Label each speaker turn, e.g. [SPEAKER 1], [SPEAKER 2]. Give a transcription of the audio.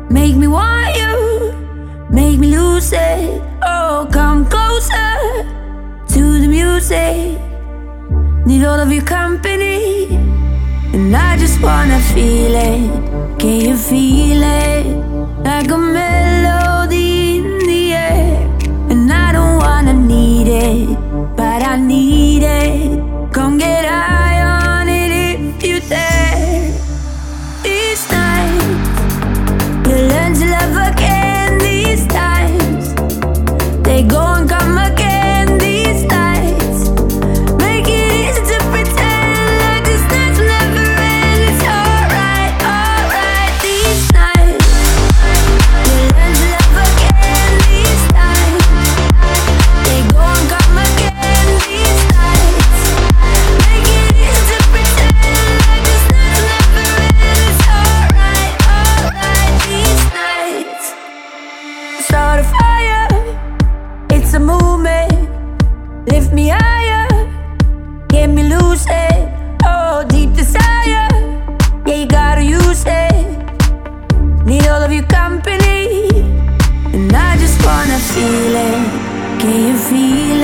[SPEAKER 1] Make me want you, make me lose it. Oh, come closer to the music. Need all of your company, and I just wanna feel it. Can you feel it? Like a melody in the air. And I don't wanna need it, but I need it. Come get high on it if you dare. These nights, you learn to love again. These times, they go and come again. These nights, make it easy to pretend like this nights will never end. It's alright, alright. These nights, you learn to love again. These times, they go and come again. These nights, make it easy to pretend like this nights will never end. It's alright, alright. These nights, start a fire. It's a movement. Lift me higher, get me lucid. Oh, deep desire, yeah, you gotta use it. Need all of your company, and I just wanna feel it. Can you feel